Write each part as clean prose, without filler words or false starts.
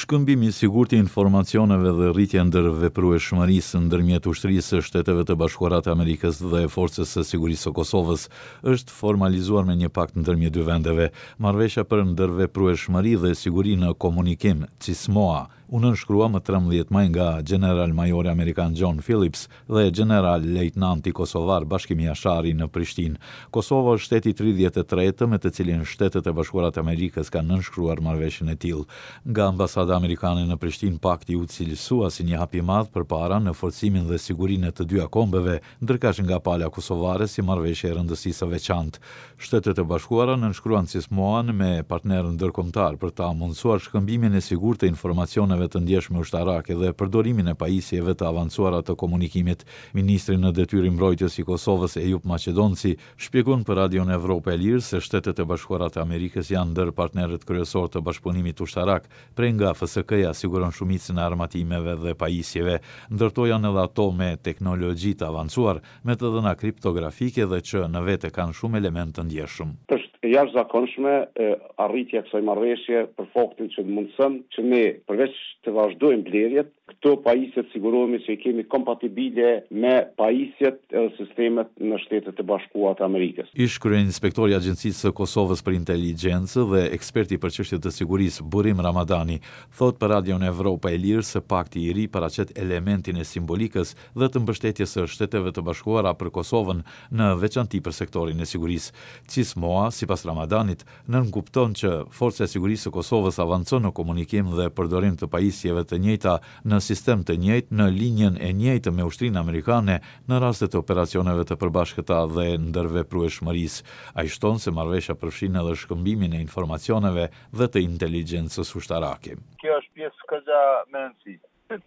Shkëmbimi i sigurt i informacioneve dhe rritja e ndërveprueshmërisë ndërmjet ushtrisë së Shteteve të Bashkuara të Amerikës dhe Forcës së Sigurisë së Kosovës është formalizuar me një pakt ndërmjet dy vendeve. Marrëveshja për ndërveprueshmëri dhe siguri në komunikim, CISMOA, u nënshkrua më 13 maj nga general-majori amerikan John Phillips dhe general-lejtnanti kosovar Bashkim Jashari në Prishtinë. Kosova është shteti 33 me të cilin Shtetet e Bashkuara të Amerikës kanë nënshkruar marrëveshjen e tillë. Nga ambasada amerikane në Prishtinë, pakti u cilësua si një hap i madh përpara në forcimin dhe sigurinë e të dyja kombeve, ndërkaq nga pala kosovare si marrëveshje e rëndësisë së veçantë. Shtetet e Bashkuara nënshkruan CISMOA-n me partnerë ndërkombëtar për ta mundësuar shkëmbimin e sigurt të informacioneve të ndjeshme ushtarake dhe përdorimin e pajisjeve të avancuara të komunikimit. Ministri në detyrë mbrojtjes i Kosovës Ejup Maqedonci shpjegon për Radion Evropë e Lirë se Shtetet e Bashkuara të Amerikës janë ndër partnerët kryesorë të bashkëpunimit ushtarak, prej nga FSK-ja siguron shumicën e armatimeve dhe pajisjeve, ndërto janë edhe ato me teknologji të avancuar, me të dhëna kriptografike dhe që në vete kanë shumë element të ndjeshëm. E jashtëzakonshme arritja e kësaj marrëveshje për faktin që mundson që ne përveç të vazhdojmë blerjet, këto pajisje të sigurohemi se i kemi kompatibile me pajisjet edhe sistemet në Shtetet e Bashkuara të Amerikës. Ish kryeinspektori i Agjencisë së Kosovës për Inteligjencë dhe eksperti për çështje të sigurisë Burim Ramadani thot për Radion Evropë e Lirë se pakti i ri paraqet elementin e simbolikës dhe të mbështetjes së Shteteve të Bashkuara për Kosovën në veçanti për sektorin e sigurisë. CISMOA, sipas Ramadanit, nënkupton që Forca e Sigurisë së Kosovës avancon në komunikim dhe përdorim të pajisjeve të njëjta në sistem të njëjtë në linjën e njëjtë me ushtrinë amerikane në raste të operacioneve të përbashkëta dhe ndërveprueshmërisë. Ai shton se marrëveshja përfshin edhe shkëmbimin e informacioneve dhe të inteligjencës ushtarake. Kjo është pjesë këgja me rëndësi.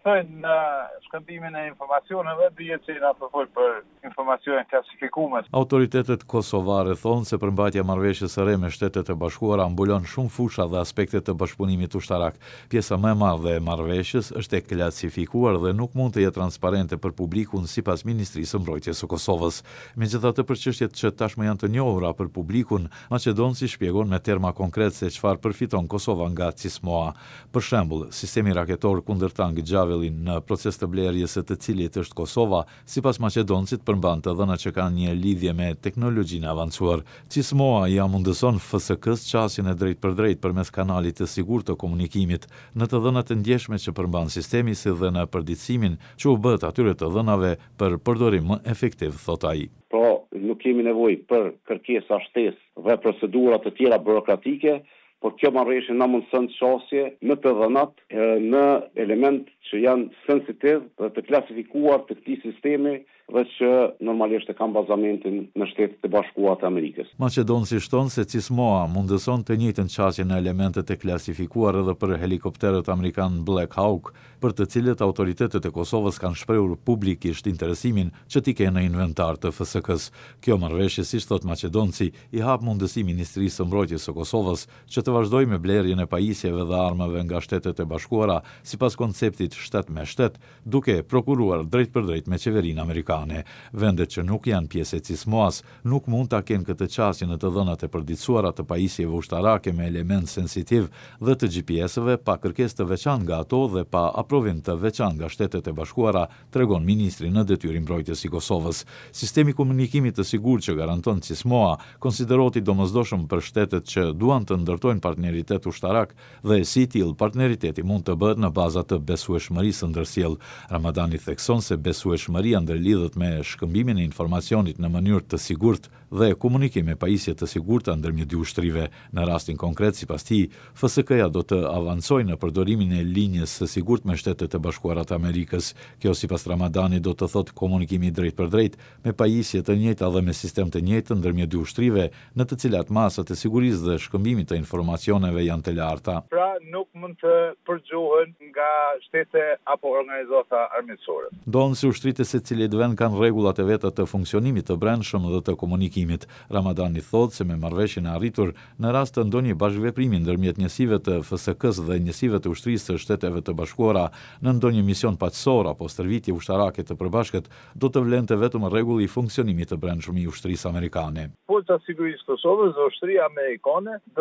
Në shkëmbimin e informacioneve dihet se na përfol për informacione klasifikume. Autoritetet kosovare thonë se përmbajtja e marrëveshjes së re me Shtetet e Bashkuara mbulon shumë fusha dhe aspekte të bashkëpunimit ushtarak. Pjesa më e madhe e marrëveshjes është e klasifikuar dhe nuk mund të jetë transparente për publikun sipas Ministrisë së Mbrojtjes së Kosovës. Megjithatë, për çështjet që tashmë janë të njohura për publikun, Maqedonci shpjegon me terma konkret se çfarë përfiton Kosova nga CISMOA. Për shembull, sistemi raketor kundër tank Javelin në proces të blerjes së të cilit është Kosova, sipas Maqedoncit përmban të dhëna që kanë një lidhje me teknologjinë avancuar. CISMOA ja mundëson FSK-s qasjen e drejt për drejt përmes kanalit të sigurt të komunikimit në të dhënat e ndjeshme që përmban sistemi si dhe në përditësimin që u bët atyre të dhënave për përdorim më efektiv, thot ai. Nuk kemi nevojë për kërkesa shtesë dhe procedura të tjera burokratike, por kjo marrëveshje na mundson çështje në të dhënat në element që janë sensitiv dhe të klasifikuar të këtij sistemi dhe që normalisht e kanë bazamentin në Shtetet e Bashkuara të Amerikës. Maqedonci shton se CISMOA mundëson të njëjtën qasje në elementet e klasifikuar edhe për helikopterët amerikan Black Hawk, për të cilët autoritetet e Kosovës kanë shprehur publikisht interesimin që t'i kenë në inventar të FSK-s. Kjo marrëveshje, siç thot Maqedonci, i hap mundësi Ministrisë së Mbrojtjes së Kosovës që të vazhdojë me blerjen e pajisjeve dhe armëve nga Shtetet e Bashkuara sipas konceptit shtet me shtet, duke prokuruar drejt për drejt me qeverinë amerikane. Vendet që nuk janë pjesë e CISMOA-s nuk mund ta kenë këtë qasje në të dhënat e përditësuara të pajisjeve ushtarake me element sensitiv dhe të GPS-ëve pa kërkesë të veçantë nga ato dhe pa aprovim të veçantë nga Shtetet e Bashkuara, tregon ministri në detyrë mbrojtjes i Kosovës. Sistemi komunikimit të sigurt që garanton CISMOA konsiderohet i domosdoshëm për shtetet që duan të ndërtojnë partneritet ushtarak dhe si tillë partneriteti mund të bëhet në baza të besueshmërisë ndërsjellë. Ramadani thekson se besueshmëria ndërlidhet me shkëmbimin e informacionit në mënyrë të sigurt dhe komunikim me pajisje të sigurta ndërmjet dy ushtrive. Në rastin konkret, sipas tij, FSK-ja do të avancojë në përdorimin e linjës së sigurt me Shtetet e Bashkuara të Amerikës. Kjo sipas Ramadani do të thotë komunikimi drejt për drejt me pajisje të njëjta dhe me sistem të njëjtë ndërmjet dy ushtrive, në të cilat masat e sigurisë dhe shkëmbimit të informacioneve janë të larta. Pra nuk mund të përgjohen nga shtete apo organizata armiqësore. Donë si ushtritë se cilit vend kanë rregullat e veta të funksionimit të brendshëm dhe të komunikimit. Ramadani thotë se me marrëveshjen e arritur në rast të ndonjë bashkëveprimi ndërmjet njësive të FSK-s dhe njësive të ushtrisë së Shteteve të Bashkuara në ndonjë mision paqësor apo stërvitje ushtarake të përbashkët, do të vlente vetëm rregulli i funksionimit të brendshëm i ushtrisë amerikane. Forca e Sigurisë së Kosovës dhe ushtria amerikane do të kenë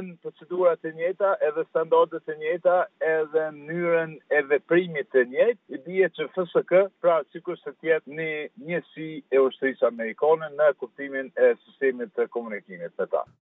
janë procedurat e njëjta, edhe standardet e njëjta, edhe mënyrën e veprimit të njëjtë, i bie që FSK, pra sikur se të jetë një njësi e ushtrisë amerikane në kuptimin e sistemit të komunikimit me ta.